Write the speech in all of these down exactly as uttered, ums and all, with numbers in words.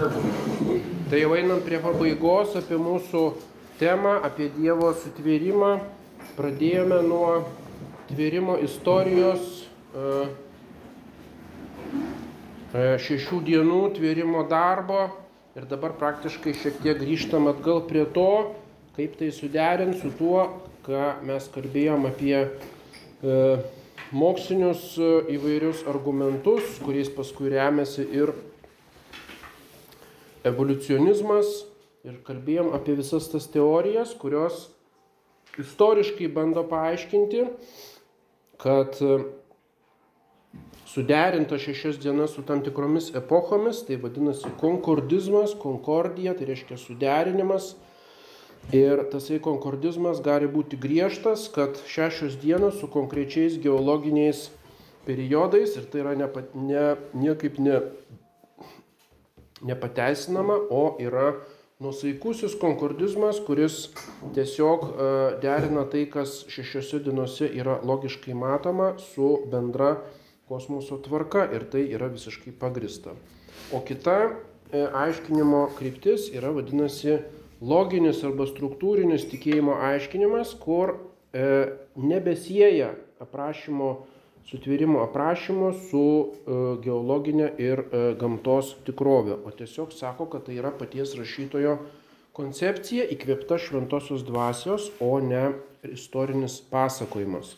Tai jau einam prie pabaigos apie mūsų temą, apie Dievo sutvėrimą. Pradėjome nuo tvėrimo istorijos, šešių dienų tvėrimo darbo ir dabar praktiškai šiek tiek grįžtam atgal prie to, kaip tai suderinti su tuo, ką mes kalbėjom apie mokslinius įvairius argumentus, kuriais paskui remiasi ir evoliucionizmas, ir kalbėjom apie visas tas teorijas, kurios istoriškai bando paaiškinti, kad suderinta šešias dienas su tam tikromis epochomis, tai vadinasi konkordizmas, konkordija, tai reiškia suderinimas. Ir tasai konkordizmas gali būti griežtas, kad šešios dienos su konkrečiais geologiniais periodais, ir tai yra nepa, ne, niekaip ne, nepateisinama, o yra nuosaikusis konkordizmas, kuris tiesiog derina tai, kas šešiose dienose yra logiškai matoma, su bendra kosmoso tvarka, ir tai yra visiškai pagrįsta. O kita aiškinimo kryptis yra vadinasi loginis arba struktūrinis tikėjimo aiškinimas, kur e, nebesieja aprašymo, sutvėrimo aprašymo su e, geologinė ir e, gamtos tikrovė, o tiesiog sako, kad tai yra paties rašytojo koncepcija įkvėpta šventosios dvasios, o ne istorinis pasakojimas.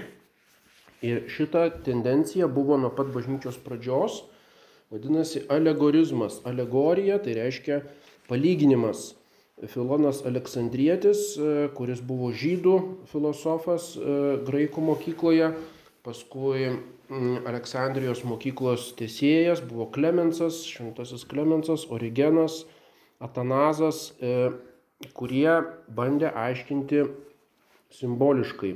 Ir šita tendencija buvo nuo pat bažnyčios pradžios, vadinasi alegorizmas. Alegorija tai reiškia palyginimas. Filonas Aleksandrietis, kuris buvo žydų filosofas graikų mokykloje, paskui Aleksandrijos mokyklos tęsėjas buvo Klemensas, šventasis Klemensas, Origenas, Atanazas, kurie bandė aiškinti simboliškai.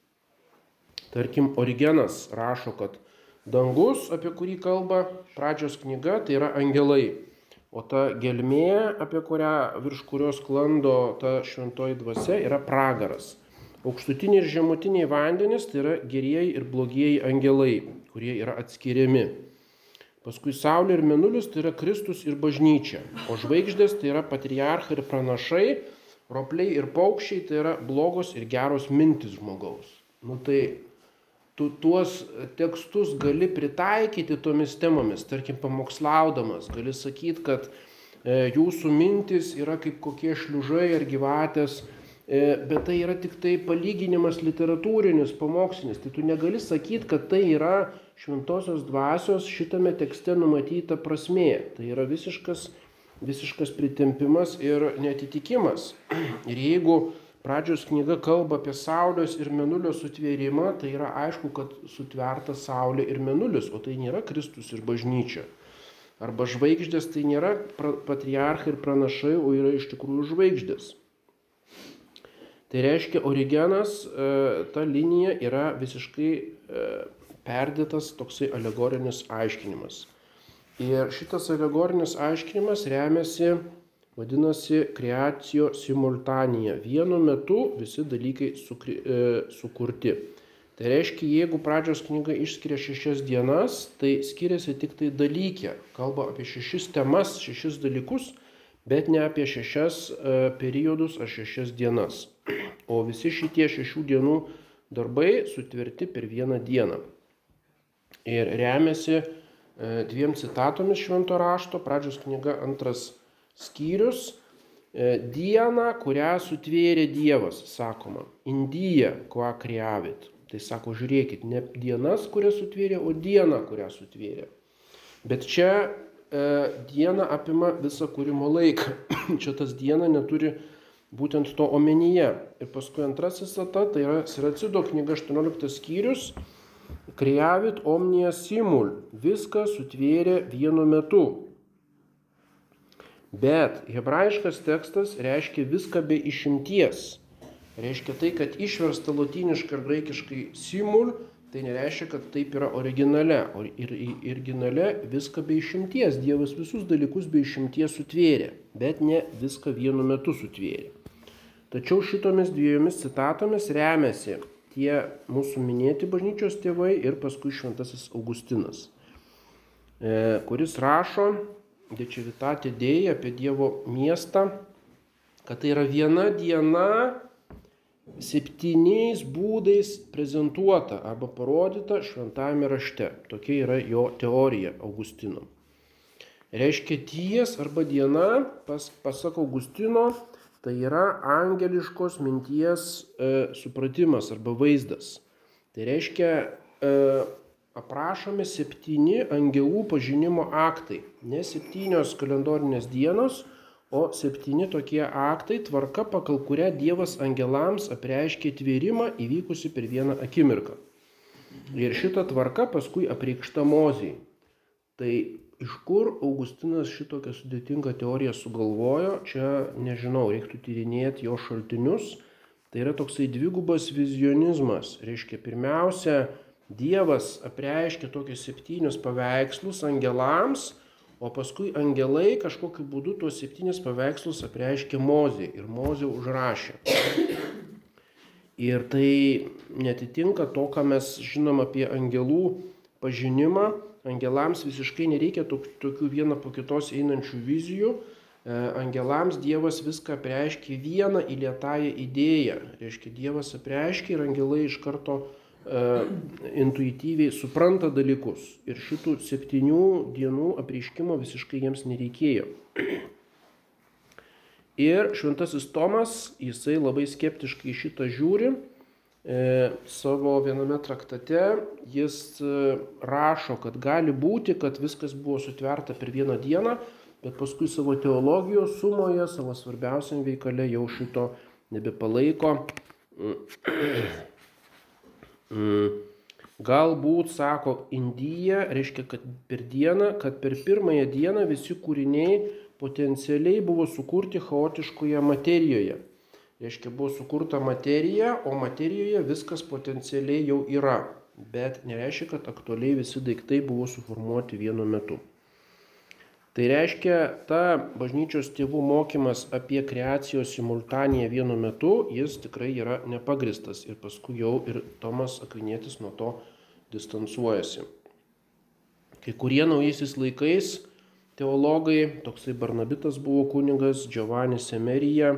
Tarkim, Origenas rašo, kad dangus, apie kurį kalba pradžios knyga, tai yra angelai. O ta gelmė, apie kurią, virš kurios sklando ta šventoji dvasia, yra pragaras. Aukštutiniai ir žemutiniai vandenys tai yra gerieji ir blogieji angelai, kurie yra atskiriami. Paskui Saulė ir Mėnulis tai yra Kristus ir bažnyčia. O žvaigždės tai yra patriarchai ir pranašai, ropliai ir paukščiai tai yra blogos ir geros mintis žmogaus. Nu tai tu tuos tekstus gali pritaikyti tomis temomis, tarkim pamokslaudamas, gali sakyti, kad e, jūsų mintis yra kaip kokie šliužai ar gyvatės, e, bet tai yra tik tai palyginimas literatūrinis, pamokslinis. Tai tu negali sakyti, kad tai yra šventosios dvasios šitame tekste numatyta prasmė. Tai yra visiškas, visiškas pritempimas ir neatitikimas. Ir jeigu pradžios knyga kalba apie Saulės ir Mėnulio sutvėrimą, tai yra aišku, kad sutverta Saulė ir Mėnulis, o tai nėra Kristus ir bažnyčia. Arba žvaigždės tai nėra patriarchai ir pranašai, o yra iš tikrųjų žvaigždės. Tai reiškia, Origenas, ta linija yra visiškai perdėtas toksai alegorinis aiškinimas. Ir šitas alegorinis aiškinimas remiasi, vadinasi, creatio simultanea. Vienu metu visi dalykai sukri, e, sukurti. Tai reiškia, jeigu pradžios knyga išskiria šešias dienas, tai skiriasi tik tai dalykė. Kalba apie šešis temas, šešis dalykus, bet ne apie šešias e, periodus ar šešias dienas. O visi šitie šešių dienų darbai sutverti per vieną dieną. Ir remiasi e, dviem citatomis švento rašto. Pradžios knyga antras skyrius, dieną, kurią sutvėrė Dievas, sakoma, indija, qua creavit. Tai sako, žiūrėkit, ne dienas, kurią sutvėrė, o dieną, kurią sutvėrė. Bet čia e, diena apima visą kūrimo laiką. Čia tas diena neturi būtent to omenyje. Ir paskui antrasis citata, tai yra Siracido knyga aštuonioliktas skyrius, creavit omnia simul, viską sutvėrė vienu metu. Bet hebrajiškas tekstas reiškia viską be išimties. Reiškia tai, kad išversta lotyniškai ir graikiškai simul, tai nereiškia, kad taip yra originale. O ir originale viską be išimties. Dievas visus dalykus be išimties sutvėrė, bet ne viską vienu metu sutvėrė. Tačiau šitomis dviejomis citatomis remiasi tie mūsų minėti bažnyčios tėvai ir paskui šventasis Augustinas, kuris rašo De Civitate Dei, apie Dievo miestą, kad tai yra viena diena septyniais būdais prezentuota arba parodyta šventajame rašte. Tokia yra jo teorija Augustino. Reiškia ties arba diena, pas, pasak Augustino, tai yra angeliškos minties e, supratimas arba vaizdas. Tai reiškia e, aprašomi septyni angelų pažinimo aktai. Ne septynios kalendorinės dienos, o septyni tokie aktai, tvarka, pagal kurią Dievas angelams apreiškė tvėrimą įvykusi per vieną akimirką. Ir šita tvarka paskui apreikšta Mozei. Tai iš kur Augustinas šitokią sudėtingą teoriją sugalvojo, čia nežinau, reiktų tyrinėti jo šaltinius. Tai yra toksai dvigubas vizionizmas. Reiškia, pirmiausia, Dievas apreiškė tokius septynius paveikslus angelams, o paskui angelai kažkokiu būdu tuos septynis paveikslus apreiškė Mozei ir Mozė užrašė. Ir tai netitinka to, ką mes žinom apie angelų pažinimą. Angelams visiškai nereikia tokių vieną po kitos einančių vizijų. Angelams Dievas viską apreiškė vieną įlietąją idėją. Reiškia, Dievas apreiškė ir angelai iš karto uh, intuityviai supranta dalykus. Ir šitų septynių dienų apreiškimo visiškai jiems nereikėjo. Ir šventasis Tomas, jisai labai skeptiškai šitą žiūri. E, savo viename traktate jis e, rašo, kad gali būti, kad viskas buvo sutverta per vieną dieną, bet paskui savo teologijos sumoje, savo svarbiausiam veikale jau šito nebepalaiko. Galbūt, sako, Indija, reiškia, kad per dieną, kad per pirmąją dieną visi kūriniai potencialiai buvo sukurti chaotiškoje materijoje. Reiškia, buvo sukurta materija, o materijoje viskas potencialiai jau yra. Bet nereiškia, kad aktualiai visi daiktai buvo suformuoti vienu metu. Tai reiškia, ta bažnyčios tėvų mokymas apie kreacijos simultaniją vienu metu, jis tikrai yra nepagristas. Ir paskui jau ir Tomas Akvinietis nuo to distansuojasi. Kai kurie naujaisiais laikais teologai, toksai Barnabitas buvo kunigas, Giovanni Semerija,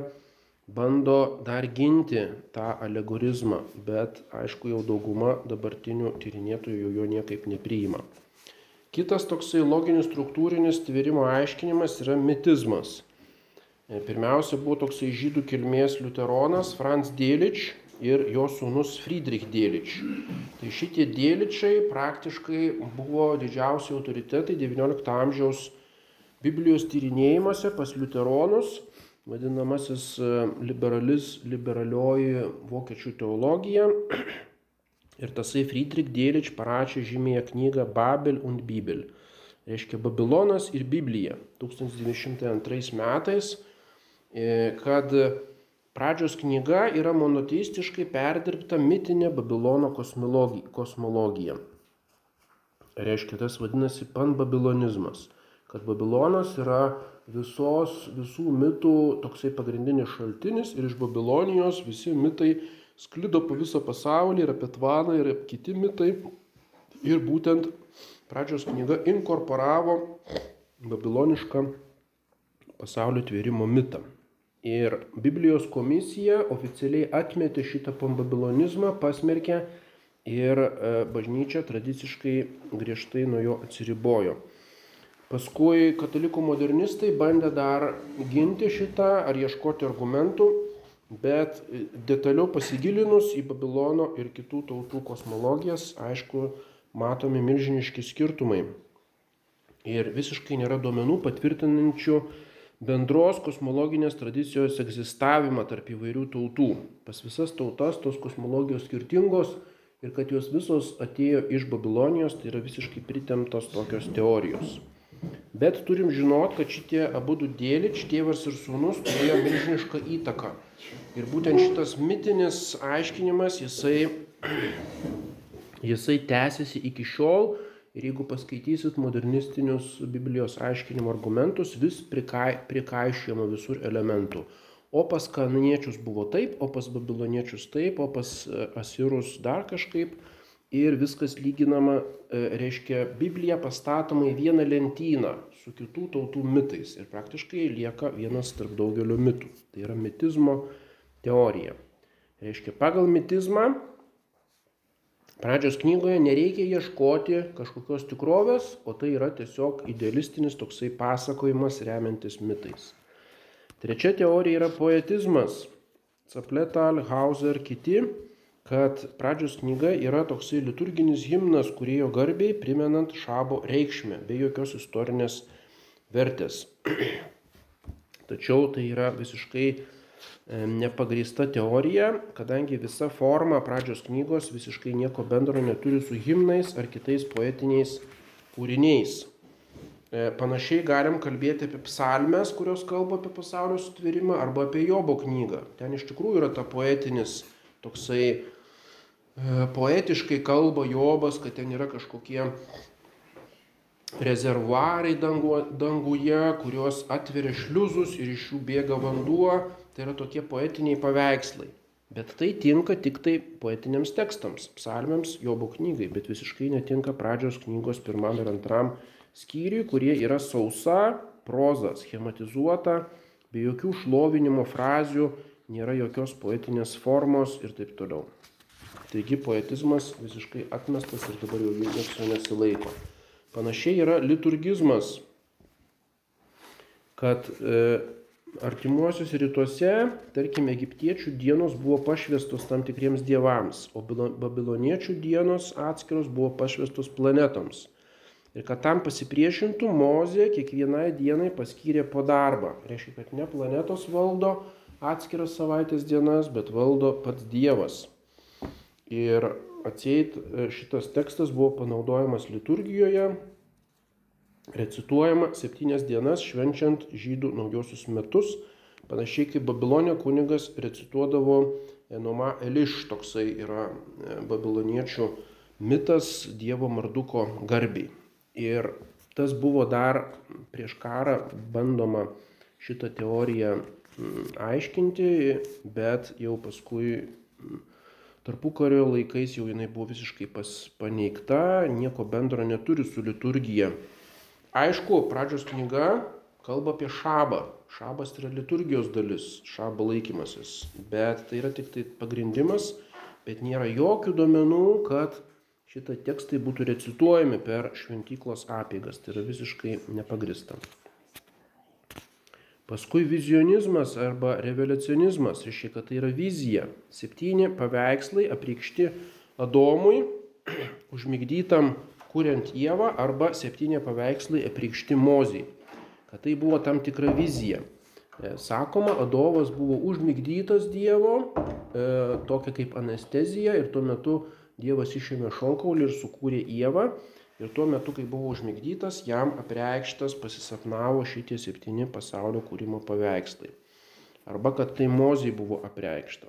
bando dar ginti tą alegorizmą, bet aišku jau dauguma dabartinių tyrinėtojų jo niekaip nepriima. Kitas toksai loginis struktūrinis tvėrimo aiškinimas yra mitizmas. Pirmiausia buvo toksai žydų kilmės liuteronas Franz Delitzsch ir jo sūnus Friedrich Delitzsch. Tai šitie Delitzschai praktiškai buvo didžiausi autoritetai devyniolikto amžiaus Biblijos tyrinėjimuose pas liuteronus, vadinamasis liberalis, liberalioji vokiečių teologija. Ir tasai Friedrich Delitzsch parašė žymėją knygą Babel und Bibel. Reiškia Babilonas ir Biblija. tūkstantis devyni šimtai antrais metais, kad pradžios knyga yra monoteistiškai perdirbta mitinė Babilono kosmologija. Reiškia, tas vadinasi panbabilonizmas. Kad Babilonas yra visos, visų mitų toksai pagrindinis šaltinis ir iš Babilonijos visi mitai sklido po visą pasaulį ir apie Tvaną ir apie kiti mitai. Ir būtent pradžios knyga inkorporavo babilonišką pasaulio tvėrimo mitą. Ir Biblijos komisija oficialiai atmetė šitą panbabilonizmą, pasmerkė ir bažnyčia tradiciškai griežtai nuo jo atsiribojo. Paskui katalikų modernistai bandė dar ginti šitą ar ieškoti argumentų, bet detaliau pasigilinus į Babilono ir kitų tautų kosmologijas, aišku, matomi milžiniški skirtumai. Ir visiškai nėra duomenų patvirtinančių bendros kosmologinės tradicijos egzistavimą tarp įvairių tautų. Pas visas tautas tos kosmologijos skirtingos ir kad jos visos atėjo iš Babilonijos, tai yra visiškai pritemptos tokios teorijos. Bet turim žinot, kad šitie abudu Delitzsch, tėvas ir sūnus, turėjo milžinišką įtaką. Ir būtent šitas mitinis aiškinimas, jisai, jisai tęsiasi iki šiol. Ir jeigu paskaitysit modernistinius Biblijos aiškinimo argumentus, vis prikai, prikaišėjama visur elementų. O pas kanaaniečius buvo taip, o pas babiloniečius taip, o pas asirus dar kažkaip. ir viskas lyginama, reiškia, Biblija pastatoma į vieną lentyną su kitų tautų mitais ir praktiškai lieka vienas tarp daugelio mitų. Tai yra mitizmo teorija. Reiškia, pagal mitizmą pradžios knygoje nereikia ieškoti kažkokios tikrovės, o tai yra tiesiog idealistinis toksai pasakojimas remiantis mitais. Trečia teorija yra poetizmas. Zapletal, Hauser, kiti, kad pradžios knyga yra toksai liturginis himnas kūrėjo garbiai, primenant Šabo reikšmę, be jokios istorinės vertės. Tačiau tai yra visiškai nepagrįsta teorija, kadangi visa forma pradžios knygos visiškai nieko bendro neturi su himnais ar kitais poetiniais kūriniais. Panašiai galim kalbėti apie psalmes, kurios kalba apie pasaulio sutvėrimą, arba apie Jobo knygą. Ten iš tikrųjų yra ta poetinis, toksai poetiškai kalba Jobas, kad ten yra kažkokie rezervuarai danguje, kurios atveria šliuzus ir iš jų bėga vanduo. Tai yra tokie poetiniai paveikslai. Bet tai tinka tik tai poetiniams tekstams, psalmėms, Jobo knygai, bet visiškai netinka pradžios knygos pirmam ir antram skyriui, kurie yra sausa, proza, schematizuota, be jokių šlovinimo frazių, nėra jokios poetinės formos ir taip toliau. Taigi poetizmas visiškai atmestas ir dabar jau niekas jo nesilaiko. Panašiai yra liturgizmas, kad e, artimuosiuose rytuose, tarkim, egiptiečių dienos buvo pašvestos tam tikriems dievams, o babiloniečių dienos atskiros buvo pašvestos planetoms. Ir kad tam pasipriešintų, Mozė kiekvienai dienai paskyrė po darbą. Reiškia, kad ne planetos valdo atskiras savaitės dienas, bet valdo pats Dievas. Ir atseit šitas tekstas buvo panaudojamas liturgijoje, recituojama septynias dienas švenčiant žydų naujosius metus, panašiai kaip Babilonė kunigas recituodavo Enoma Eliš, toksai yra babiloniečių mitas Dievo Marduko garbiai. Ir tas buvo dar prieš karą bandoma šitą teoriją aiškinti, bet jau paskui tarpukario laikais jau jinai buvo visiškai paneigta, nieko bendro neturi su liturgija. Aišku, pradžios knyga kalba apie šabą. Šabas yra liturgijos dalis, šabo laikymasis, bet tai yra tik tai pagrindimas, bet nėra jokių duomenų, kad šitie tekstai būtų recituojami per šventyklos apeigas. Tai yra visiškai nepagrįsta. Paskui vizionizmas arba reveliacionizmas, reiškia, kad tai yra vizija. Septyni paveikslai apreikšti Adomui, užmigdytam kuriant Ievą, arba septyni paveikslai apreikšti Mozei. Kad tai buvo tam tikra vizija. Sakoma, Adomas buvo užmigdytas Dievo, e, tokia kaip anestezija, ir tuo metu Dievas išėmė šonkaulį ir sukūrė Ievą. Ir tuo metu, kai buvo užmigdytas, jam apreikštas pasisapnavo šitie septyni pasaulio kūrimo paveikslai. Arba kad tai Mozei buvo apreikšta.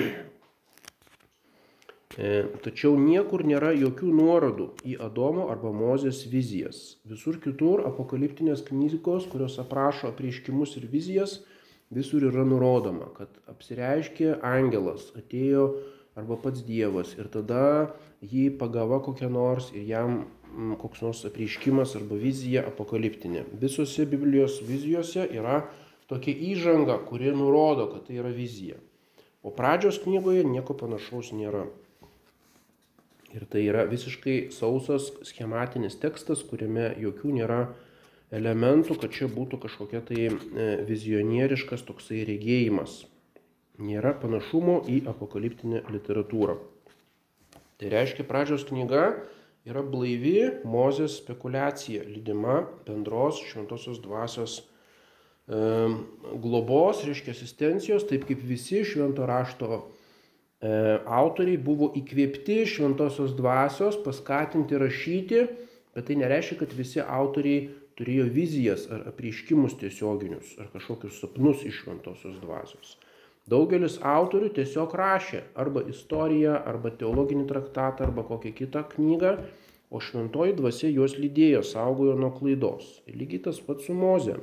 E, tačiau niekur nėra jokių nuorodų į Adomo arba Mozės vizijas. Visur kitur apokaliptinės knygos, kurios aprašo apreiškimus ir vizijas, visur yra nurodoma, kad apsireiškė angelas, atėjo arba pats Dievas, ir tada jį pagava kokia nors ir jam koks nors apreiškimas arba vizija apokaliptinė. Visose Biblijos vizijose yra tokia įžanga, kuri nurodo, kad tai yra vizija. O pradžios knygoje nieko panašaus nėra. Ir tai yra visiškai sausas schematinis tekstas, kuriame jokių nėra elementų, kad čia būtų kažkokia tai vizionieriškas toksai regėjimas. Nėra panašumo į apokaliptinę literatūrą. Tai reiškia, pradžios knyga yra blaivi Mozės spekulacija, lydima bendros šventosios dvasios e, globos, reiškia asistencijos, taip kaip visi švento rašto e, autoriai buvo įkvėpti šventosios dvasios, paskatinti rašyti, bet tai nereiškia, kad visi autoriai turėjo vizijas ar apreiškimus tiesioginius, ar kažkokius sapnus iš šventosios dvasios. Daugelis autorių tiesiog rašė arba istoriją, arba teologinį traktatą, arba kokią kitą knygą, o šventoji dvasia juos lydėjo, saugojo nuo klaidos. Ir lygiai tas pats su Moze.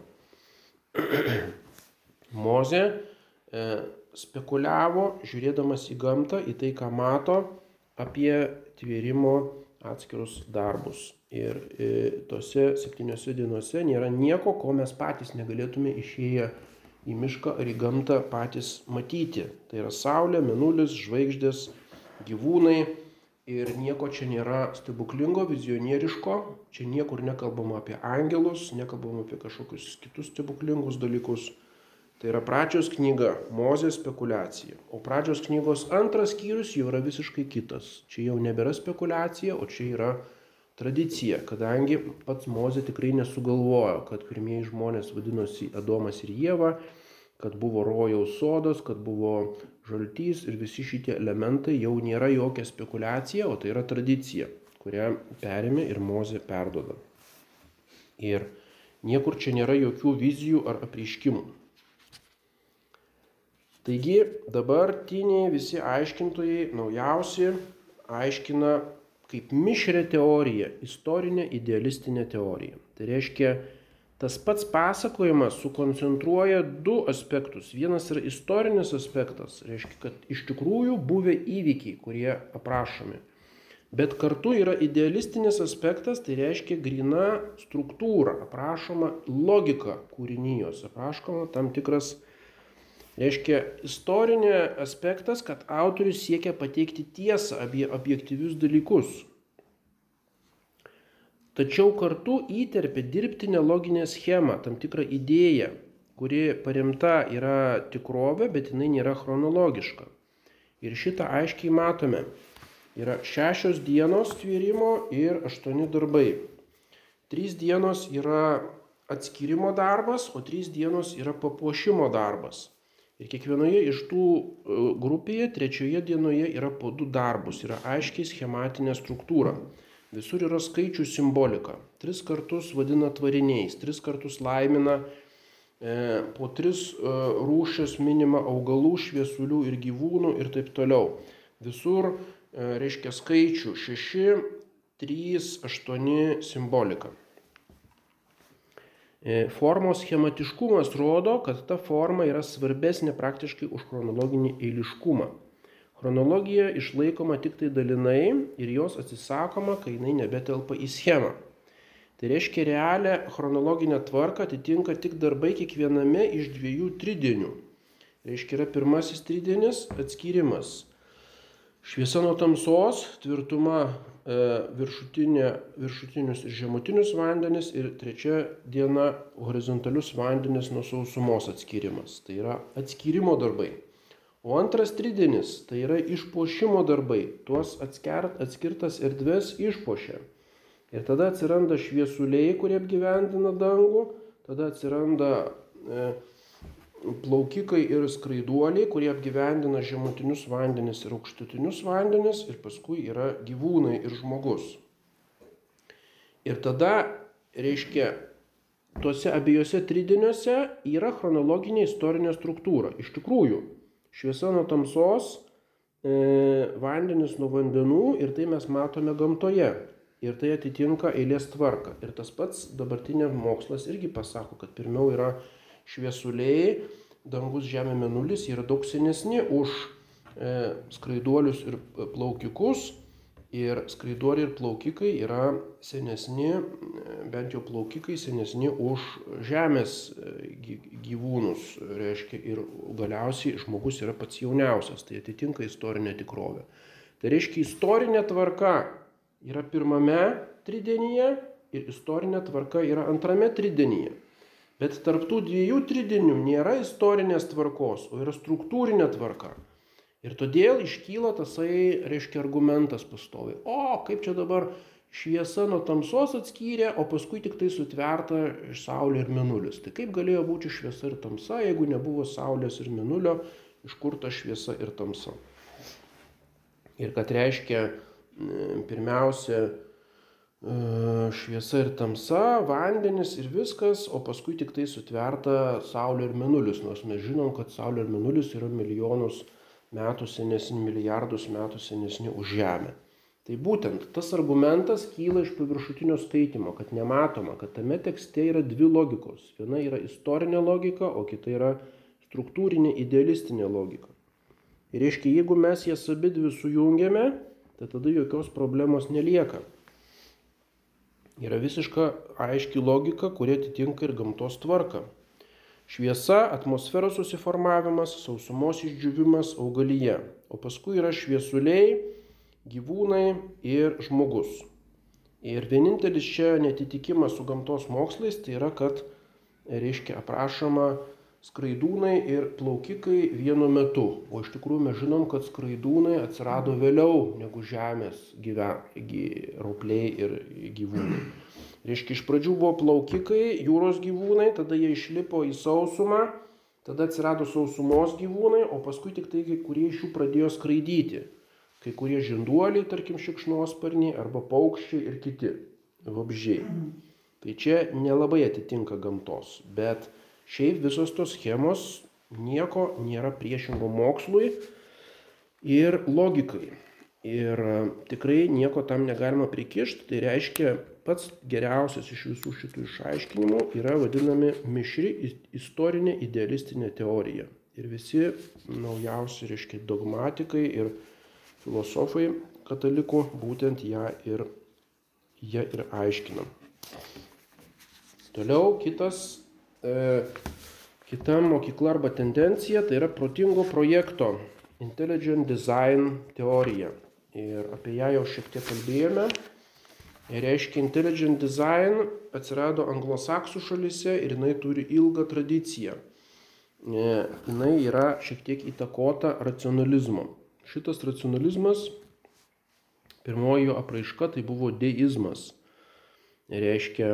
Moze e, spekuliavo, žiūrėdamas į gamtą, į tai, ką mato, apie tvėrimo atskirus darbus. Ir e, tose septyniose dienose nėra nieko, ko mes patys negalėtume išėję į mišką ar į gamtą patys matyti. Tai yra saulė, mėnulis, žvaigždės, gyvūnai ir nieko čia nėra stebuklingo, vizionieriško. Čia niekur nekalbama apie angelus, nekalbama apie kažkokius kitus stebuklingus dalykus. Tai yra pradžios knyga, Mozės spekulacija. O pradžios knygos antras skyrius jau yra visiškai kitas. Čia jau nebėra spekulacija, o čia yra tradicija, kadangi pats Mozė tikrai nesugalvojo, kad pirmieji žmonės vadinosi Adomas ir Ieva, kad buvo rojaus sodas, kad buvo žaltys ir visi šitie elementai jau nėra jokia spekulacija, o tai yra tradicija, kurią perėmė ir Mozė perduoda. Ir niekur čia nėra jokių vizijų ar apreiškimų. Taigi dabartiniai visi aiškintojai naujausi aiškina kaip mišrią teoriją, istorinę idealistinę teoriją. Tai reiškia, tas pats pasakojimas sukoncentruoja du aspektus. Vienas yra istorinis aspektas, reiškia, kad iš tikrųjų buvę įvykiai, kurie aprašomi. Bet kartu yra idealistinis aspektas, tai reiškia grina struktūra, aprašoma logika kūrinijos, aprašoma tam tikras, reiškia, istorinė aspektas, kad autorius siekia pateikti tiesą apie objektyvius dalykus. Tačiau kartu įterpia dirbtinę loginę schemą, tam tikrą idėją, kuri paremta yra tikrovė, bet jinai nėra chronologiška. Ir šitą aiškiai matome. Yra šešios dienos tvėrimo ir aštuoni darbai. Trys dienos yra atskyrimo darbas, o trys dienos yra papuošimo darbas. Ir kiekvienoje iš tų grupėje, trečioje dienoje yra po du darbus, yra aiškiai schematinė struktūra. Visur yra skaičių simbolika. Tris kartus vadina tvariniais, tris kartus laimina, e, po tris e, rūšis minima augalų, šviesulių ir gyvūnų ir taip toliau. Visur e, reiškia skaičių šeši, trys, aštuoni simbolika. Formos schematiškumas rodo, kad ta forma yra svarbesnė praktiškai už chronologinį eiliškumą. Chronologija išlaikoma tik tai dalinai ir jos atsisakoma, kai jinai nebetelpa į schemą. Tai reiškia, realią chronologinę tvarką atitinka tik darbai kiekviename iš dviejų tridienių. Reiškia, yra pirmasis tridienis atskyrimas. Šviesa nuo tamsos, tvirtuma e, viršutinė, viršutinius ir žemutinius vandenis ir trečia diena horizontalius vandenis nuo sausumos atskyrimas. Tai yra atskyrimo darbai. O antras tridienis tai yra išpuošimo darbai. Tuos atskert, atskirtas erdves išpuošia. Ir tada atsiranda šviesuliai, kurie apgyvendina dangų. Tada atsiranda e, plaukikai ir skraiduoliai, kurie apgyvendina žemutinius vandenis ir aukštutinius vandenis, ir paskui yra gyvūnai ir žmogus. Ir tada, reiškia, tuose abiejose tridieniuose yra chronologinė istorinė struktūra. Iš tikrųjų, šviesa nuo tamsos, e, vandenis nuo vandenų, ir tai mes matome gamtoje. Ir tai atitinka eilės tvarką. Ir tas pats dabartinė mokslas irgi pasako, kad pirmiau yra šviesuliai, dangus, žemė, mėnulis yra daug senesni už e, skraiduolius ir plaukikus. Ir skraiduoliai ir plaukikai yra senesni, bent jau plaukikai senesni už žemės gyvūnus. Reiškia, ir galiausiai žmogus yra pats jauniausias. Tai atitinka istorinę tikrovę. Tai reiškia, istorinė tvarka yra pirmame tridienyje ir istorinė tvarka yra antrame tridienyje. Bet tarp tų dviejų tridienių nėra istorinės tvarkos, o yra struktūrinė tvarka. Ir todėl iškyla tasai, reiškia, argumentas pastovi. O, kaip čia dabar šviesa nuo tamsos atskyrė, o paskui tik tai sutverta saulė ir mėnulis. Tai kaip galėjo būti šviesa ir tamsa, jeigu nebuvo saulės ir mėnulio, iš kur ta šviesa ir tamsa? Ir kad reiškia, pirmiausia, šviesa ir tamsa, vandenis ir viskas, o paskui tik tai sutverta saulė ir mėnulis, nors mes žinom, kad saulė ir mėnulis yra milijonus metų senesni, milijardus metų senesni už Žemę. Tai būtent tas argumentas kyla iš paviršutinio skaitymo, kad nematoma, kad tame tekste yra dvi logikos. Viena yra istorinė logika, o kita yra struktūrinė idealistinė logika. Ir reiškia, jeigu mes jas abi dvi sujungiame, tai tada jokios problemos nelieka. Yra visiška aiški logika, kuri atitinka ir gamtos tvarką. Šviesa, atmosferos susiformavimas, sausumos išdžiūvimas, augalija. O paskui yra šviesuliai, gyvūnai ir žmogus. Ir vienintelis čia netitikimas su gamtos mokslais tai yra, kad, reiškia, aprašoma skraidūnai ir plaukikai vienu metu. O iš tikrųjų mes žinom, kad skraidūnai atsirado vėliau negu žemės gyven, ropliai ir gyvūnai. Reiškia, iš pradžių buvo plaukikai, jūros gyvūnai, tada jie išlipo į sausumą, tada atsirado sausumos gyvūnai, o paskui tik tai kai kurie iš jų pradėjo skraidyti. Kai kurie žinduoliai, tarkim šikšnosparniai, arba paukščiai ir kiti vabzdžiai. Tai čia nelabai atitinka gamtos, bet šiaip visos tos schemos nieko nėra priešingo mokslui ir logikai. Ir tikrai nieko tam negalima prikišti, tai reiškia pats geriausias iš visų šitų išaiškinimų yra vadinami mišri istorinė idealistinė teorija. Ir visi naujausi, reiškia, dogmatikai ir filosofai katalikų būtent ją ir, ją ir aiškina. Toliau kitas E, kita mokykla arba tendencija tai yra protingo projekto, intelligent design teorija. Ir apie ją jau šiek tiek kalbėjome. Ir reiškia, intelligent design atsirado anglosaksų šalyse ir jinai turi ilgą tradiciją. E, jinai yra šiek tiek įtakota racionalizmo. Šitas racionalizmas, pirmoji jo apraiška tai buvo deizmas. Reiškia,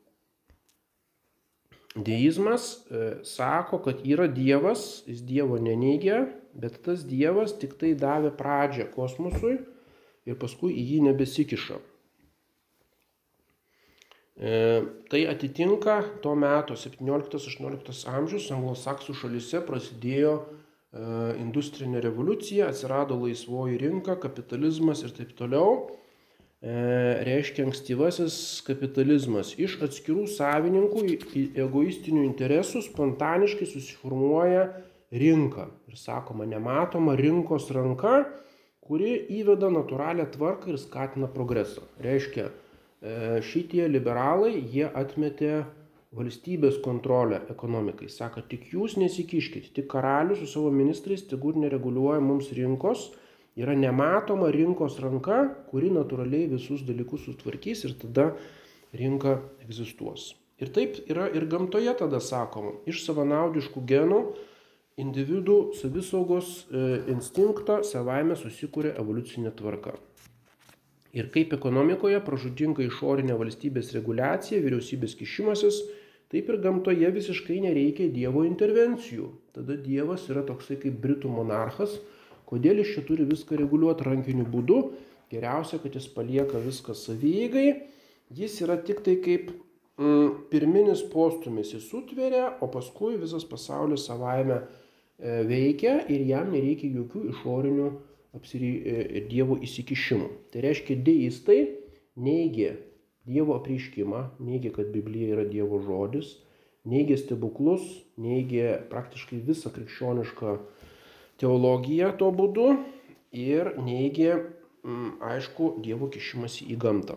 deizmas e, sako, kad yra Dievas, jis Dievo neneigia, bet tas Dievas tik tai davė pradžią kosmosui ir paskui į jį nebesikiša. E, tai atitinka to meto septynioliktas aštuonioliktas amžius, anglosaksų šalyse prasidėjo e, industrinė revoliucija, atsirado laisvoji rinka, kapitalizmas ir taip toliau. Reiškia ankstyvasis kapitalizmas. Iš atskirų savininkų į egoistinių interesų spontaniškai susiformuoja rinka. Ir sakoma, nematoma rinkos ranka, kuri įveda natūralią tvarką ir skatina progresą. Reiškia, šitie liberalai, jie atmetė valstybės kontrolę ekonomikai. Sako, tik jūs nesikiškit, tik karalius su savo ministrais tegur nereguliuoja mums rinkos. Yra nematoma rinkos ranka, kuri natūraliai visus dalykus sutvarkys ir tada rinka egzistuos. Ir taip yra ir gamtoje tada sakoma, iš savanaudiškų genų individų savisaugos instinktą savaime susikūrė evoliucinė tvarka. Ir kaip ekonomikoje pražudinga išorinė valstybės reguliacija, vyriausybės kišimasis, taip ir gamtoje visiškai nereikia Dievo intervencijų. Tada Dievas yra toksai kaip Britų monarchas. Kodėl jis čia turi viską reguliuoti rankiniu būdu? Geriausia, kad jis palieka viską savieigai. Jis yra tik tai kaip mm, pirminis postūmis, jis sutveria, o paskui visas pasaulis savaime e, veikia ir jam nereikia jokių išorinių apsiri, e, Dievo įsikišimų. Tai reiškia, deistai neigė Dievo apreiškimą, neigė, kad Biblija yra Dievo žodis, neigė stebuklus, neigė praktiškai visą krikščionišką teologija to būdu ir neigė, m, aišku, Dievo kišimąsi į gamtą.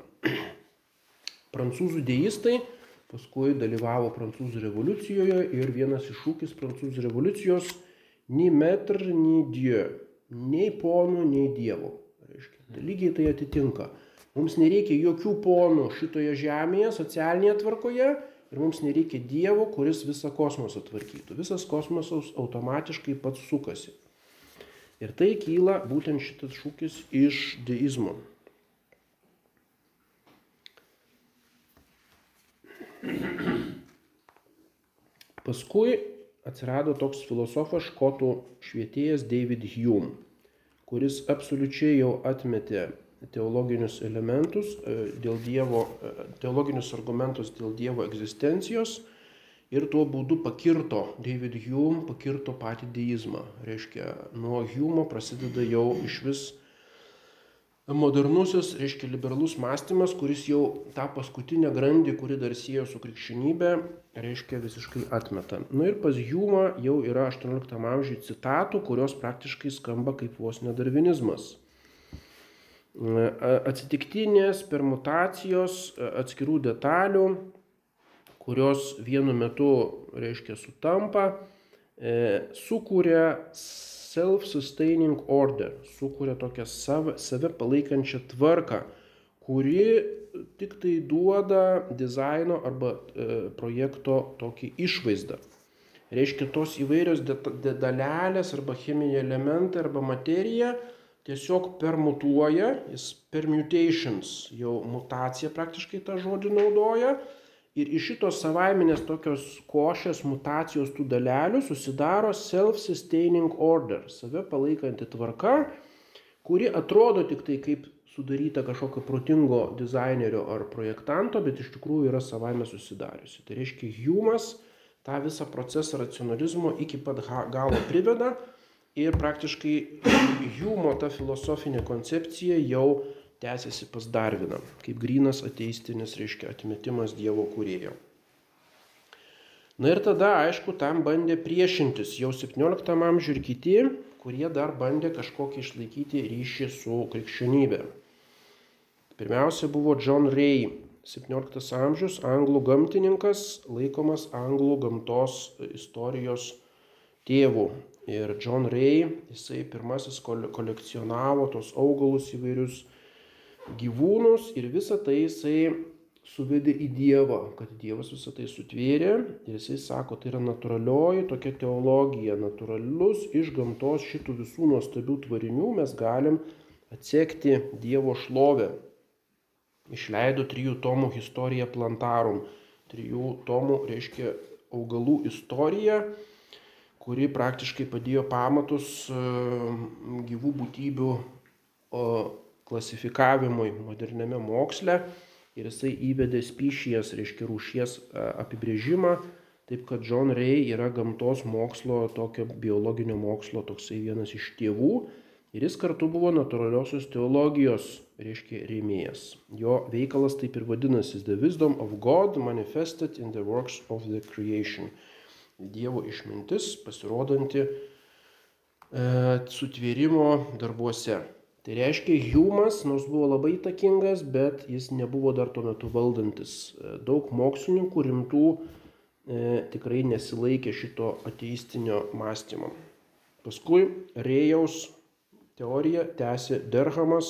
Prancūzų deistai paskui dalyvavo prancūzų revoliucijoje ir vienas iš šūkis prancūzų revoliucijos ni maître, ni Dieu, nei ponų, nei Dievo. Reiškia, tai lygiai tai atitinka. Mums nereikia jokių ponų šitoje žemėje, socialinėje tvarkoje ir mums nereikia Dievo, kuris visą kosmosą tvarkytų. Visas kosmosas automatiškai pats sukasi. Ir tai kyla būtent šitas šūkis iš deizmo. Paskui atsirado toks filosofas škotų švietėjas David Hume, kuris absoliučiai jau atmetė teologinius elementus dėl Dievo, teologinius argumentus dėl Dievo egzistencijos ir tuo būdu pakirto, David Hume pakirto patį deizmą. Reiškia, nuo Humo prasideda jau iš vis modernusis, reiškia, liberalus mąstymas, kuris jau tą paskutinę grandį, kuri dar siejo su krikščionybė, reiškia, visiškai atmeta. Nu ir pas Humą jau yra aštuonioliktam amžiuje citatų, kurios praktiškai skamba kaip vos nedarvinizmas. atsitiktinės permutacijos atskirų detalių, kurios vienu metu, reiškia, sutampa, sukuria self-sustaining order, sukuria tokią save, save palaikančią tvarką, kuri tik tai duoda dizaino arba e, projekto tokį išvaizdą. Reiškia, tos įvairios dalelės arba cheminiai elementai arba materija tiesiog permutuoja, jis permutations, jau mutacija praktiškai tą žodį naudoja, ir iš šitos savaiminės tokios košės mutacijos tų dalelių susidaro self-sustaining order, save palaikanti tvarka, kuri atrodo tik tai kaip sudaryta kažkokio protingo dizainerio ar projektanto, bet iš tikrųjų yra savaime susidariusi. Tai reiškia, Humas tą visą procesą racionalizmo iki pat galo priveda ir praktiškai Humo ta filosofinė koncepcija jau tęsiasi pas Darviną, kaip grynas ateistinis, reiškia, atmetimas Dievo kūrėjo. Na ir tada, aišku, tam bandė priešintis jau septynioliktam amžiuje ir kiti, kurie dar bandė kažkokį išlaikyti ryšį su krikščionybė. Pirmiausia buvo John Ray, septynioliktas amžius, anglų gamtininkas, laikomas anglų gamtos istorijos tėvu. Ir John Ray, jisai pirmasis kolekcionavo tos augalus įvairius gyvūnus ir visą tai jisai suvedė į Dievą, kad Dievas visą tai sutvėrė ir jisai sako, tai yra natūralioji tokia teologija, natūralus iš gamtos šitų visų nuostabių tvarinių mes galim atsekti Dievo šlovę. Išleido trijų tomų Historia Plantarum, trijų tomų reiškia augalų istorija, kuri praktiškai padėjo pamatus gyvų būtybių klasifikavimui moderniame moksle ir jisai įvedė species, reiškia rūšies apibrėžimą, taip kad John Ray yra gamtos mokslo, tokio biologinio mokslo toksai vienas iš tėvų ir jis kartu buvo natūraliosios teologijos, reiškia, rėmėjas. Jo veikalas taip ir vadinasi The Wisdom of God Manifested in the Works of the Creation. Dievo išmintis pasirodanti e, sutvėrimo darbuose. Tai reiškia, Humas, nors buvo labai įtakingas, bet jis nebuvo dar tuo metu valdantis. Daug mokslininkų rimtų e, tikrai nesilaikė šito ateistinio mąstymo. Paskui Rėjaus teoriją tęsė Derhamas,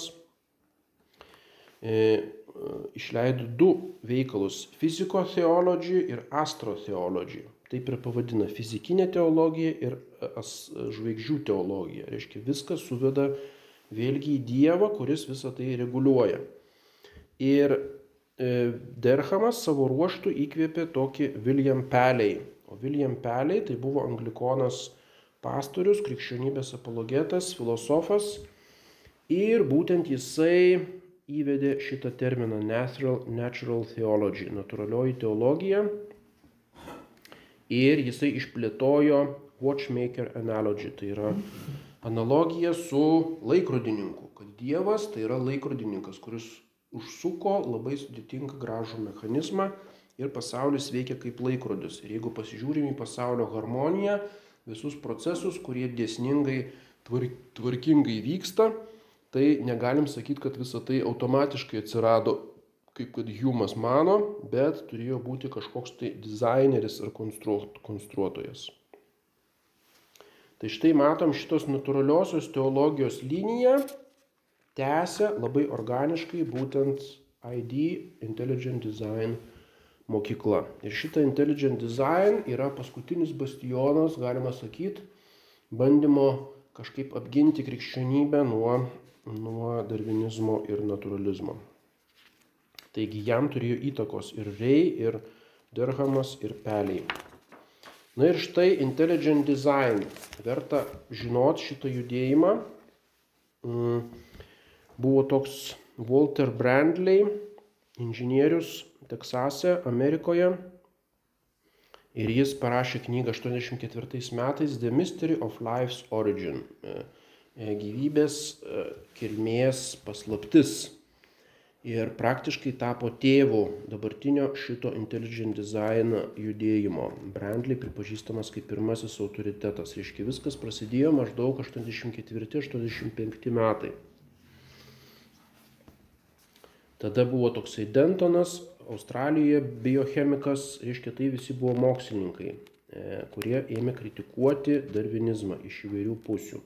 e, išleido du veikalus – Physical Theology ir Astrotheology. Taip ir pavadina fizikinė teologija ir žvaigždžių teologija. Reiškia, viskas suveda vėlgi į Dievą, kuris visą tai reguliuoja. Ir e, Derhamas savo ruožtų įkvėpė tokį William Paley. O William Paley tai buvo anglikonas pastorius, krikščionybės apologetas, filosofas. Ir būtent jisai įvedė šitą terminą natural, natural theology, natūralioji teologija. Ir jisai išplėtojo watchmaker analogy, tai yra analogija su laikrodininku, kad Dievas tai yra laikrodininkas, kuris užsuko labai sudėtingą gražų mechanizmą ir pasaulis veikia kaip laikrodis. Ir jeigu pasižiūrim į pasaulio harmoniją, visus procesus, kurie dėsningai, tvarkingai vyksta, tai negalim sakyti, kad visa tai automatiškai atsirado, kaip kad Humas mano, bet turėjo būti kažkoks tai dizaineris ar konstruotojas. Tai štai matom, šitos natūraliosios teologijos liniją tęsia labai organiškai būtent I D, Intelligent Design mokykla. Ir šita Intelligent Design yra paskutinis bastionas, galima sakyti, bandymo kažkaip apginti krikščionybę nuo, nuo darvinizmo ir naturalizmo. Taigi jam turėjo įtakos ir Ray, ir Derhamas, ir Paley. Na ir štai Intelligent Design. Verta žinot šitą judėjimą. Buvo toks Walter Brandley, inžinierius Teksase, Amerikoje. Ir jis parašė knygą aštuoniasdešimt ketvirtais metais The Mystery of Life's Origin. Gyvybės kilmės paslaptis. Ir praktiškai tapo tėvu dabartinio šito Intelligent Design judėjimo. Brandley pripažįstamas kaip pirmasis autoritetas. Reiškia, viskas prasidėjo maždaug aštuoniasdešimt ketvirti aštuoniasdešimt penkti metai. Tada buvo toksai Dentonas, Australijoje biochemikas, reiškia, tai visi buvo mokslininkai, kurie ėmė kritikuoti darvinizmą iš įvairių pusių.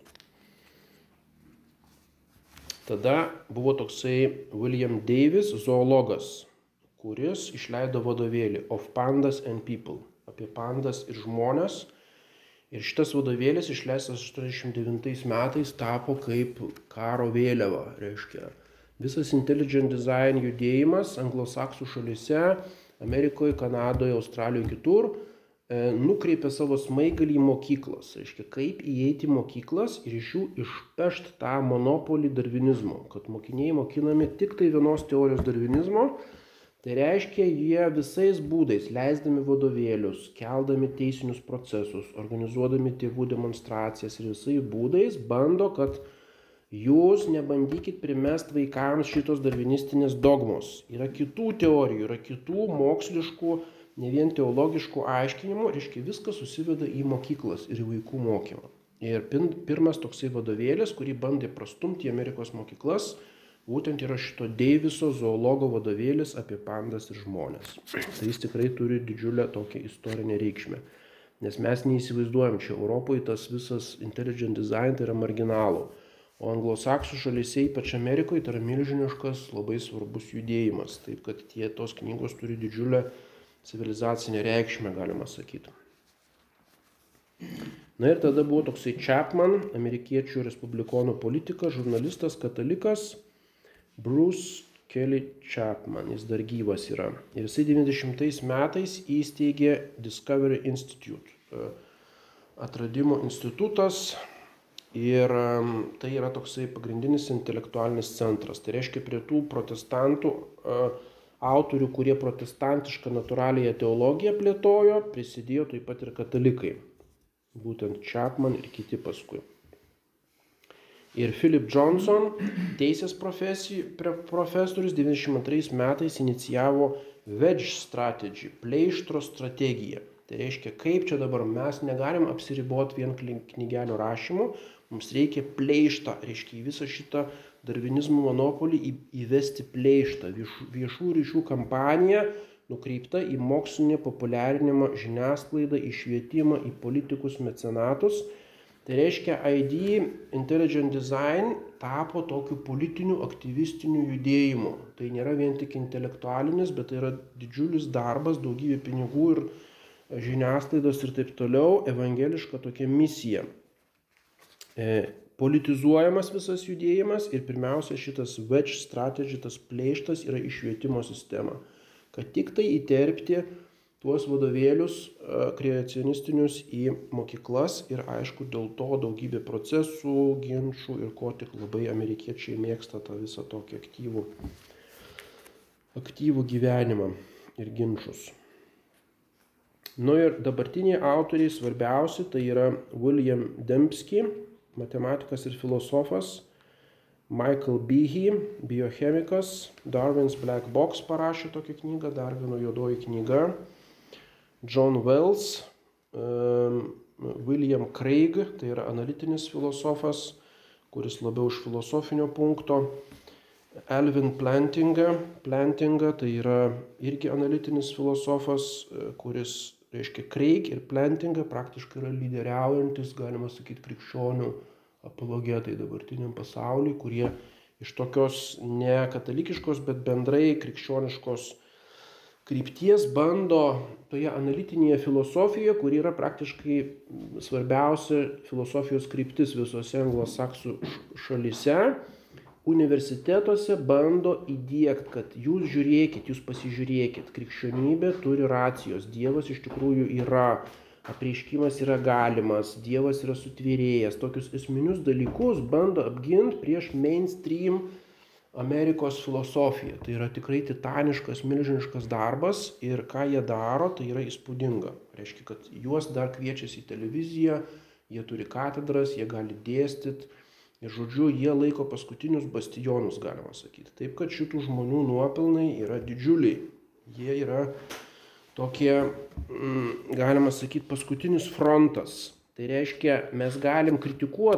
Tada buvo toksai William Davis, zoologas, kuris išleido vadovėlį Of Pandas and People, apie pandas ir žmones. Ir šitas vadovėlis išleistas aštuoniasdešimt devintais metais tapo kaip karo vėliava, reiškia. Visas intelligent design judėjimas anglosaksų šalyse, Amerikoje, Kanadoje, Australijoje, kitur, nukreipė savo smaigalį į mokyklas. Reiškia, kaip įeiti į mokyklas ir iš jų išpešti tą monopolį darvinizmo, kad mokiniai mokinami tik tai vienos teorijos darvinizmo. Tai reiškia, jie visais būdais, leisdami vadovėlius, keldami teisinius procesus, organizuodami tėvų demonstracijas ir visais būdais bando, kad jūs nebandykit primest vaikams šitos darvinistinės dogmos. Yra kitų teorijų, yra kitų moksliškų, ne vien teologiškų aiškinimų, reiškia, viskas susiveda į mokyklas ir į vaikų mokymą. Ir pirmas toksai vadovėlis, kurį bandė prastumti į Amerikos mokyklas, būtent yra šito Deiviso zoologo vadovėlis apie pandas ir žmones. Tai jis tikrai turi didžiulę tokią istorinę reikšmę. Nes mes neįsivaizduojam, čia Europoje tas visas intelligent design tai yra marginalų. O anglosaksų šalyse, ypač Amerikoje, tai yra milžiniškas, labai svarbus judėjimas. Taip, kad tie tos knygos turi didžiulę civilizacinę reikšmę, galima sakyti. Na ir tada buvo toksai Chapman, amerikiečių respublikonų politikas, žurnalistas, katalikas, Bruce Kelly Chapman, jis dar gyvas yra. Ir jisai devyniasdešimtais metais įsteigė Discovery Institute, atradimo institutas, ir tai yra toksai pagrindinis intelektualinis centras. Tai reiškia, prie tų protestantų autorių, kurie protestantišką natūraliąją teologiją plėtojo, prisidėjo taip pat ir katalikai. Būtent Chapman ir kiti paskui. Ir Philip Johnson, teisės profesorius, devyniasdešimt antrais metais inicijavo wedge strategy, pleištro strategiją. Tai reiškia, kaip čia dabar mes negalim apsiriboti vien knygelio rašymu, mums reikia pleištą, reiškia, į visą šitą darvinizmo monopolį įvesti pleištą, viešų ryšių kampaniją nukreipta į mokslinį populiarinimą, žiniasklaidą, į švietimą, į politikus, mecenatus. Tai reiškia, I D, Intelligent Design, tapo tokiu politiniu, aktyvistiniu judėjimu. Tai nėra vien tik intelektualinis, bet tai yra didžiulis darbas, daugybė pinigų ir žiniasklaidos ir taip toliau, evangeliška tokia misija. E, politizuojamas visas judėjimas ir pirmiausia šitas wedge strategy, tas pleištas yra išvietimo sistema. Kad tik tai įterpti tuos vadovėlius kreacionistinius į mokyklas ir aišku dėl to daugybė procesų, ginčų ir ko tik labai amerikiečiai mėgsta tą visą tokį aktyvų, aktyvų gyvenimą ir ginčus. Nu ir dabartiniai autoriai svarbiausi tai yra William Dembski, matematikas ir filosofas, Michael Behe, biochemikas, Darwin's Black Box parašė tokią knygą, Darvino juodoji knyga, John Wells, um, William Craig, tai yra analitinis filosofas, kuris labiau iš filosofinio punkto, Alvin Plantinga, Plantinga tai yra irgi analitinis filosofas, kuris, reiškia, Craig ir Plantinga praktiškai yra lyderiaujantis, galima sakyti, krikščionių apologetai dabartiniam pasauliui, kurie iš tokios ne katalikiškos, bet bendrai krikščioniškos krypties bando toje analitinėje filosofijoje, kuri yra praktiškai svarbiausia filosofijos kryptis visose anglosaksų šalyse, universitetuose bando įdiegti, kad jūs žiūrėkit, jūs pasižiūrėkit, krikščionybė turi racijos, Dievas iš tikrųjų yra, apreiškimas yra galimas, Dievas yra sutvėrėjęs, tokius esminius dalykus bando apginti prieš mainstream Amerikos filosofiją. Tai yra tikrai titaniškas, milžiniškas darbas ir ką jie daro, tai yra įspūdinga. Reiškia, kad juos dar kviečiasi į televiziją, jie turi katedras, jie gali dėstyti ir, žodžiu, jie laiko paskutinius bastionus, galima sakyti. Taip, kad šitų žmonių nuopelnai yra didžiuliai. Jie yra tokie, galima sakyti, paskutinis frontas. Tai reiškia, mes galim kritikuoti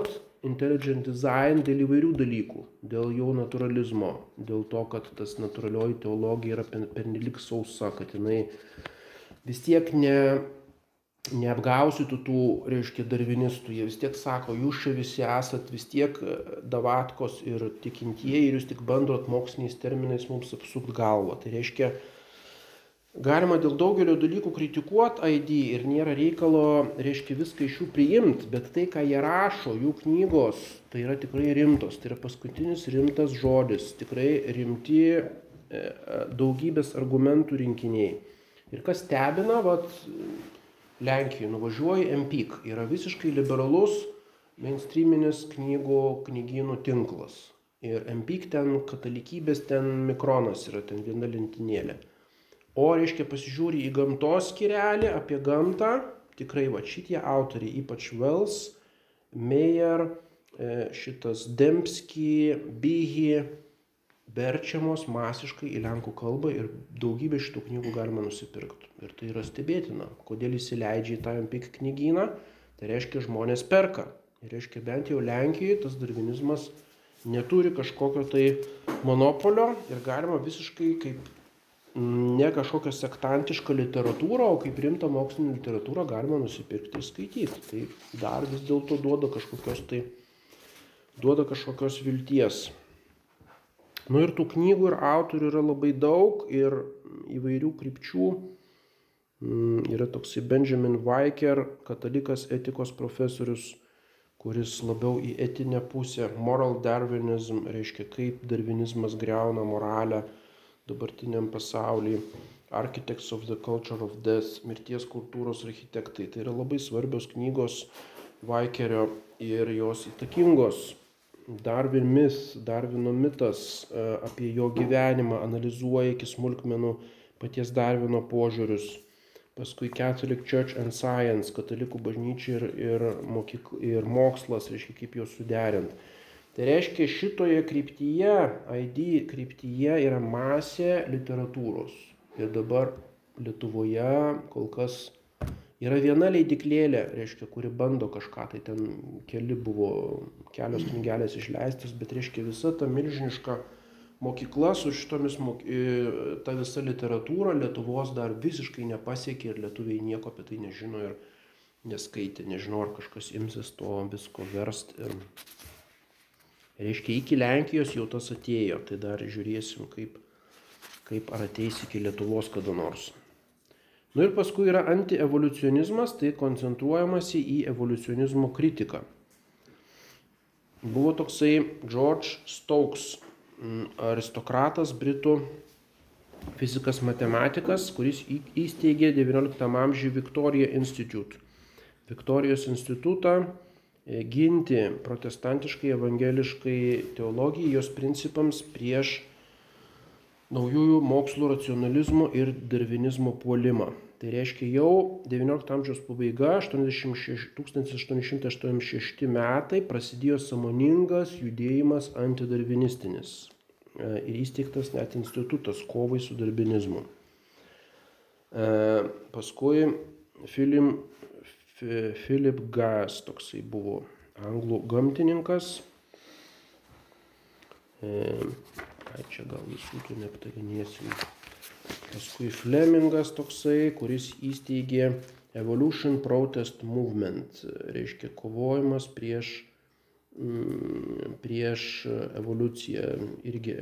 intelligent design dėl įvairių dalykų, dėl jo naturalizmo, dėl to, kad tas natūralioji teologija yra pernelyg sausa, kad jinai vis tiek ne, neapgausytų tų, reiškia, darvinistų. Jie vis tiek sako, jūs čia visi esat vis tiek davatkos ir tikintieji ir jūs tik bandot moksliniais terminais mums apsukt galvą. Tai reiškia, galima dėl daugelio dalykų kritikuoti I D ir nėra reikalo, reiškia, viską iš jų priimti, bet tai, ką jie rašo, jų knygos, tai yra tikrai rimtos, tai yra paskutinis rimtas žodis, tikrai rimti daugybės argumentų rinkiniai. Ir kas stebina, vat, Lenkijoje nuvažiuoji Empik, yra visiškai liberalus mainstreaminis knygų, knygynų tinklas. Ir Empik ten katalikybės, ten mikronas yra, ten viena lentynėlė. O, reiškia, pasižiūri į gamtos skyrelį apie gamtą, tikrai va šitie autoriai, ypač Wells, Meyer, šitas Dembski, Behe, verčiamos masiškai į lenkų kalbą ir daugybę šitų knygų galima nusipirkti. Ir tai yra stebėtina. Kodėl įsileidžia į tą Empik knygyną, tai reiškia žmonės perka. Ir reiškia bent jau Lenkijoje tas darvinizmas neturi kažkokio tai monopolio ir galima visiškai kaip ne kažkokią sektantišką literatūrą, o kaip rimtą mokslinį literatūrą galima nusipirkti ir skaityti. Tai dar vis dėlto duoda kažkokios, tai, duoda kažkokios vilties. Nu ir tų knygų ir autorių yra labai daug ir įvairių krypčių. Yra toksai Benjamin Weicker, katalikas etikos profesorius, kuris labiau į etinę pusę, moral darwinism, reiškia kaip darvinizmas griauna moralę dabartiniam pasaulyje, Architects of the Culture of Death, mirties kultūros architektai. Tai yra labai svarbios knygos Weickerio ir jos įtakingos. Darwin myth, Darwino mitas, apie jo gyvenimą, analizuoja iki smulkmenų paties Darwino požiūrius. Paskui Catholic Church and Science, katalikų bažnyčia ir, ir, mokykl, ir mokslas, reiškia kaip juos suderint. Tai reiškia šitoje kryptyje, I D kryptyje yra masė literatūros. Ir dabar Lietuvoje kol kas yra viena leidyklėlė, reiškia, kuri bando kažką, tai ten keli buvo, kelios knygelės išleistas, bet reiškia visa ta milžiniška mokykla su šitomis, ta visa literatūra Lietuvos dar visiškai nepasiekė ir lietuviai nieko apie tai nežino ir neskaitė, nežinau, ar kažkas imsis to visko verst. Ir, reiškia, iki Lenkijos jau tas atėjo, tai dar žiūrėsim, kaip, kaip ar ateis iki Lietuvos kada nors. Nu ir paskui yra antievoliucionizmas, tai koncentruojamasi į evoliucionizmo kritiką. Buvo toksai George Stokes, aristokratas, britų fizikas matematikas, kuris įsteigė devynioliktam amžiuje Victoria Institute. Viktorijos institutą ginti protestantiškai, evangeliškai teologijai, jos principams prieš naujųjų mokslų racionalizmo ir darvinizmo puolimą. Tai reiškia jau devyniolikto amžiaus pabaiga, tūkstantis aštuoni šimtai aštuoniasdešimt šešti metai, prasidėjo sąmoningas judėjimas antidarvinistinis ir įsteigtas net institutas kovai su darvinizmu. Paskui Philip, Philip Gas toksai buvo anglų gamtininkas. Ai, čia gal visų tų neaptarinėsim. Paskui Flemingas toksai, kuris įsteigė Evolution Protest Movement, reiškia kovojimas prieš, prieš evoliuciją, irgi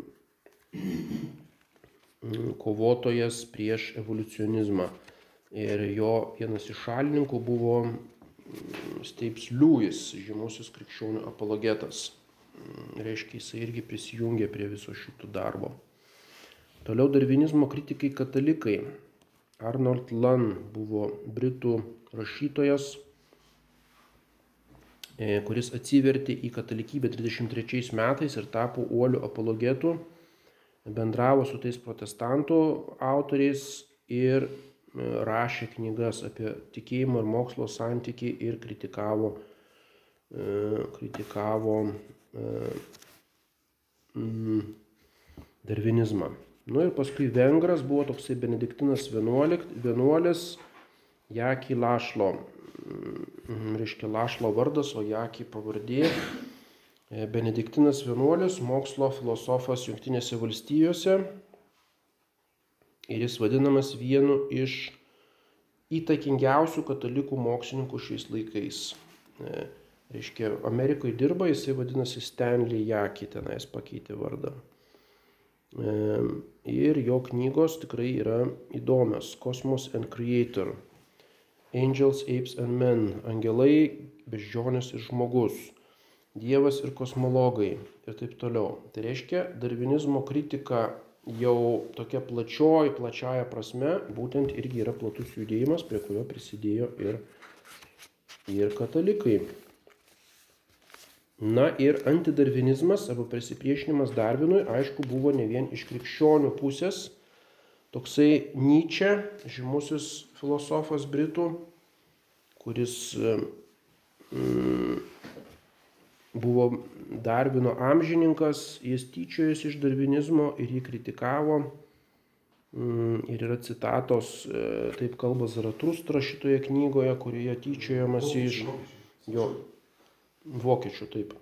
kovotojas prieš evoliucionizmą. Ir jo vienas iš šalininkų buvo Stapes Lewis, žymusis krikščionių apologetas. Reiškia, jisai irgi prisijungė prie viso šitų darbo. Toliau darvinizmo kritikai katalikai. Arnold Lunn buvo britų rašytojas, kuris atsivertė į katalikybę trisdešimt trečiais metais ir tapo uoliu apologetu, bendravo su tais protestantų autoriais ir rašė knygas apie tikėjimo ir mokslo santykį ir kritikavo, kritikavo darvinizmą. Nu ir paskui vengras buvo toksai benediktinas vienuolis, Jaki Lašlo, reiškia Lašlo vardas, o Jaki pavardė. Benediktinas vienuolis, mokslo filosofas Jungtinėse valstijose. Ir jis vadinamas vienu iš įtakingiausių katalikų mokslininkų šiais laikais. Reiškia, Amerikoje dirba, jisai vadinasi Stanley Jaki, tenais pakeitė vardą. Ir jo knygos tikrai yra įdomios. Cosmos and Creator, Angels, Apes and Men, Angelai, beždžionės ir žmogus, Dievas ir kosmologai ir taip toliau. Tai reiškia, darvinizmo kritika jau tokia plačioji, plačiaja prasme, būtent irgi yra platus judėjimas, prie kurio prisidėjo ir, ir katalikai. Na ir antidarvinizmas arba prisipriešinimas Darvinui, aišku, buvo ne vien iš krikščionių pusės. Toksai Nyčė, žymusis filosofas britų, kuris mm, buvo Darvino amžininkas, jis tyčiojosi iš darvinizmo ir jį kritikavo. Mm, ir yra citatos, taip kalba Zaratustra šitoje knygoje, kurioje tyčiojamasi iš jo vokiečių, taip.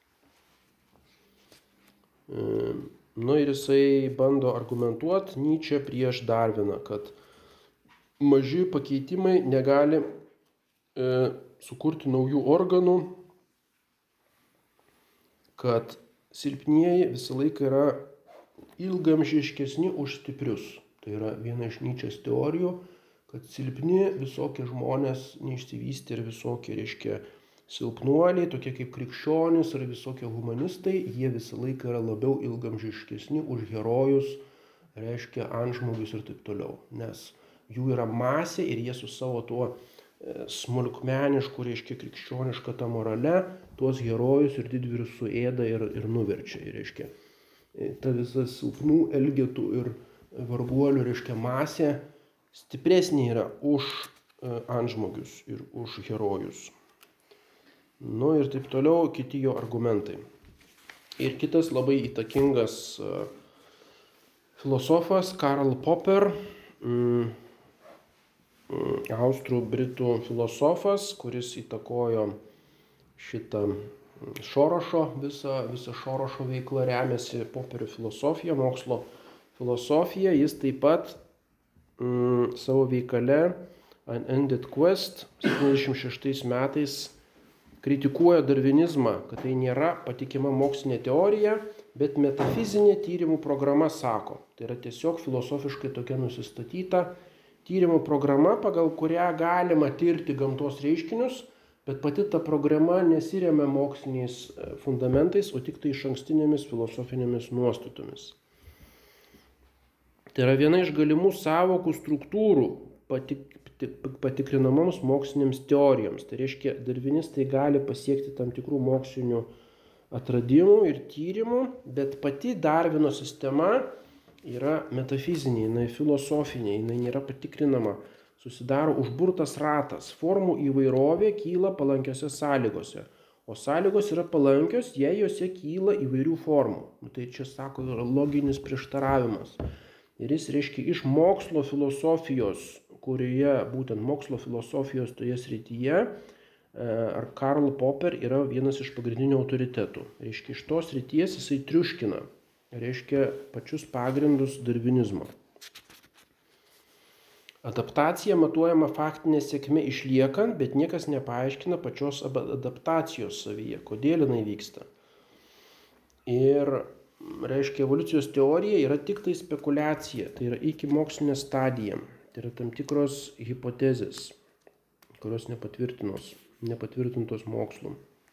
Nu ir jisai bando argumentuoti Nyčę prieš Darviną, kad maži pakeitimai negali e, sukurti naujų organų, kad silpnieji visą laiką yra ilgamžiškesni už stiprius. Tai yra viena iš Nyčės teorijų, kad silpni visokie žmonės neišsivystė ir visokie, reiškia, silpnuoliai, tokie kaip krikščionys ar visokie humanistai, jie visą laiką yra labiau ilgamžiškesni už herojus, reiškia antžmogius ir taip toliau. Nes jų yra masė ir jie su savo tuo smulkmenišku, reiškia krikščioniška ta morale, tuos herojus ir didvyrius suėda ir, ir nuverčia. Ir, reiškia, ta visa silpnų elgetų ir varguolių, reiškia, masė stipresnė yra už antžmogius ir už herojus. Nu ir taip toliau, kiti jo argumentai. Ir kitas labai įtakingas filosofas, Karl Popper, mm, austrų britų filosofas, kuris įtakojo šitą Šorošo, visą, visą Šorošo veiklą remiasi Popperio filosofija, mokslo filosofija. Jis taip pat mm, savo veikale Unended Quest septyniasdešimt šeštais metais kritikuoja darvinizmą, kad tai nėra patikima mokslinė teorija, bet metafizinė tyrimų programa, sako. Tai yra tiesiog filosofiškai tokia nusistatyta tyrimų programa, pagal kurią galima tirti gamtos reiškinius, bet pati ta programa nesiremia moksliniais fundamentais, o tik tai išankstinėmis filosofinėmis nuostatomis. Tai yra viena iš galimų sąvokų struktūrų patik, patikrinamoms mokslinėms teorijoms. Tai reiškia, darvinistai gali pasiekti tam tikrų mokslinių atradimų ir tyrimų, bet pati Darvino sistema yra metafizinė, jinai filosofinė, jinai nėra patikrinama. Susidaro užburtas ratas. Formų įvairovė kyla palankiose sąlygose, o sąlygos yra palankios, jei jose kyla įvairių formų. Tai čia, sako, yra loginis prieštaravimas. Ir jis reiškia iš mokslo filosofijos, kurioje būtent mokslo filosofijos toje srityje, ar Karl Popper yra vienas iš pagrindinių autoritetų. Reiškia, iš tos srities jisai triuškina, reiškia, pačius pagrindus darvinizmo. Adaptacija matuojama faktinė sėkmė išliekant, bet niekas nepaaiškina pačios adaptacijos savyje, kodėl jinai vyksta. Ir, reiškia, evoliucijos teorija yra tik tai spekulacija, tai yra iki mokslinė stadija. Tai yra tam tikros hipotezės, kurios nepatvirtinos, nepatvirtintos mokslu.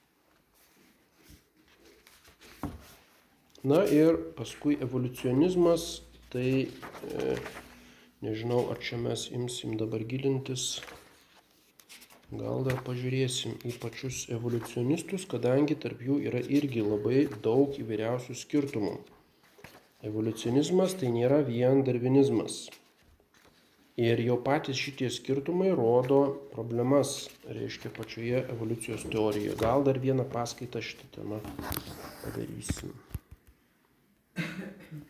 Na ir paskui evoliucionizmas, tai e, nežinau, ar čia mes imsim dabar gilintis, gal dar pažiūrėsim į pačius evoliucionistus, kadangi tarp jų yra irgi labai daug įvairiausių skirtumų. Evoliucionizmas tai nėra vien darvinizmas. Ir jau patys šitie skirtumai rodo problemas, reiškia, pačioje evoliucijos teorijoje. Gal dar vieną paskaitą šitą temą padarysim.